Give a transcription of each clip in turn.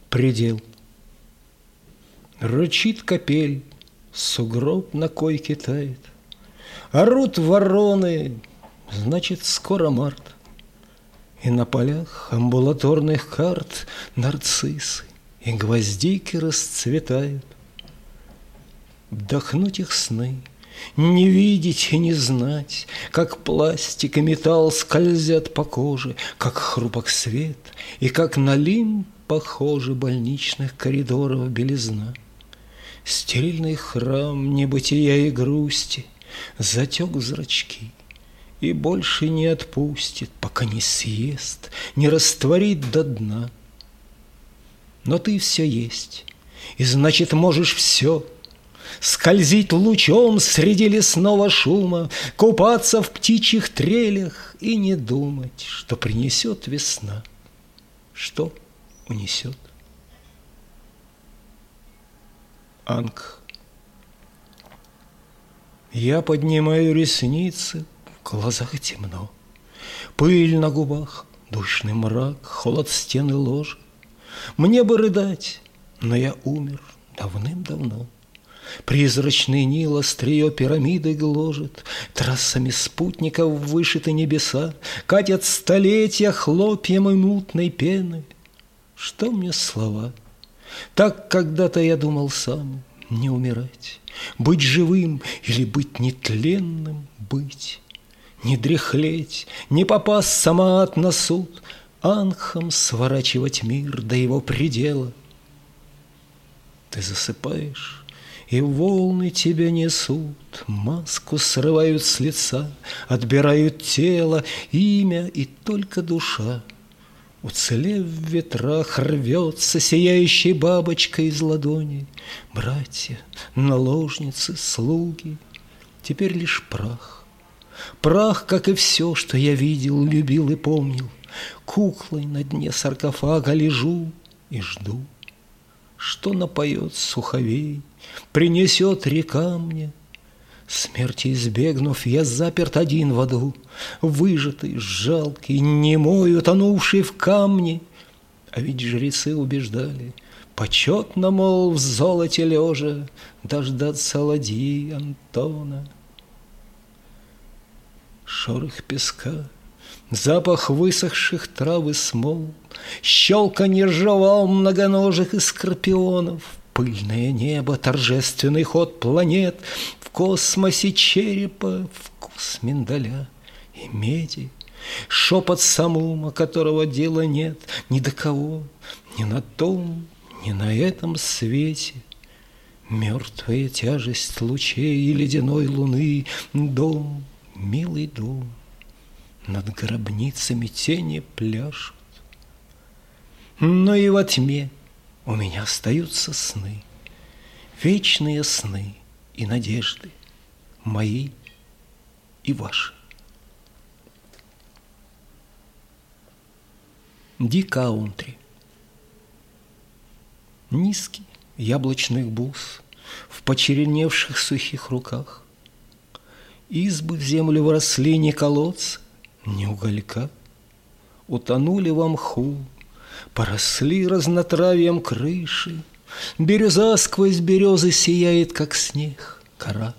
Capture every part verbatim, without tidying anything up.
предел. Рычит капель, сугроб на койке тает, орут вороны, значит, скоро март. И на полях амбулаторных карт нарциссы и гвоздики расцветают. Вдохнуть их сны, не видеть и не знать, как пластик и металл скользят по коже, как хрупок свет и как на лимб похожи больничных коридоров белизна. Стерильный храм небытия и грусти затек в зрачки и больше не отпустит, пока не съест, не растворит до дна. Но ты все есть, и значит можешь все: скользить лучом среди лесного шума, купаться в птичьих трелях и не думать, что принесет весна, что унесет. Анг. Я поднимаю ресницы, в глазах темно, пыль на губах, душный мрак, холод стены ложи. Мне бы рыдать, но я умер давным-давно. Призрачный Нил острие пирамиды гложет, трассами спутников вышиты небеса, катят столетия хлопьем и мутной пены. Что мне слова? Так когда-то я думал сам: не умирать, быть живым или быть нетленным, быть. Не дряхлеть, не попасть самоад на суд, ангхом сворачивать мир до его предела. Ты засыпаешь, и волны тебя несут, маску срывают с лица, отбирают тело, имя и только душа. Уцелев в ветрах, рвется сияющей бабочкой из ладони. Братья, наложницы, слуги, теперь лишь прах. Прах, как и все, что я видел, любил и помнил. Куклой на дне саркофага лежу и жду, что напоет суховей, принесет река мне. Смерти избегнув, я заперт один в аду, выжатый, жалкий, немой, утонувший в камне. А ведь жрецы убеждали, почетно, мол, в золоте лежа дождаться ладьи Антона. Шорох песка, запах высохших трав и смол, щелканье жвал многоножек и скорпионов, пыльное небо, торжественный ход планет, в космосе черепа вкус миндаля и меди, шепот самума, которого дела нет ни до кого, ни на том, ни на этом свете. Мертвая тяжесть лучей и ледяной луны, дом, милый дом, над гробницами тени пляшут. Но и во тьме у меня остаются сны, вечные сны и надежды, мои и ваши. Ди Каунтри. Низкий яблочных бус в почерневших сухих руках. Избы в землю вросли ни колодца, ни уголька. Утонули во мху, поросли разнотравьем крыши. Бирюза сквозь березы сияет, как снег, кора.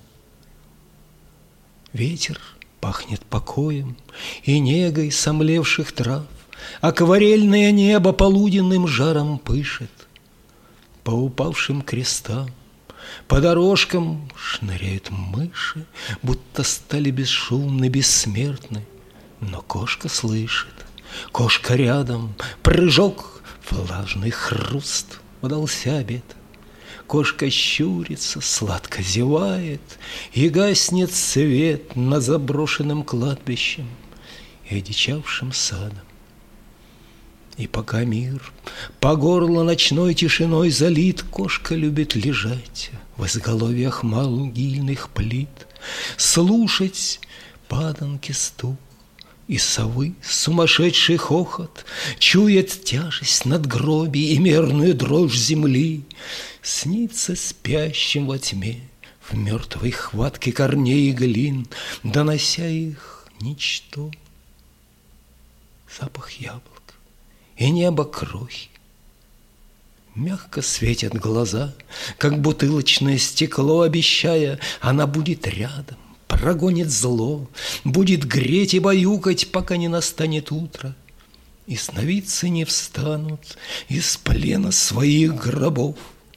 Ветер пахнет покоем и негой сомлевших трав. Акварельное небо полуденным жаром пышет. По упавшим крестам, по дорожкам шныряют мыши, будто стали бесшумны, бессмертны. Но кошка слышит, кошка рядом, прыжок, влажный хруст, удался обед. Кошка щурится, сладко зевает, и гаснет свет над заброшенным кладбищем и одичавшим садом. И пока мир по горло ночной тишиной залит, кошка любит лежать в изголовьях могильных плит, слушать паданки стук и совы сумасшедший хохот, чует тяжесть надгробий и мерную дрожь земли, снится спящим во тьме в мертвой хватке корней и глин, донося их ничто. Запах яблок и небо крохи, Мягко светят глаза, как бутылочное стекло, обещая, она будет рядом, прогонит зло, будет греть и баюкать, пока не настанет утро, и сновидцы не встанут из плена своих гробов.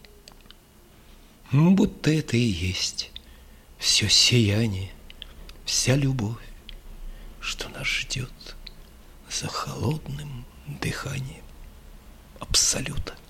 Будто это и есть все сияние, вся любовь, что нас ждет за холодным дыханием абсолюта.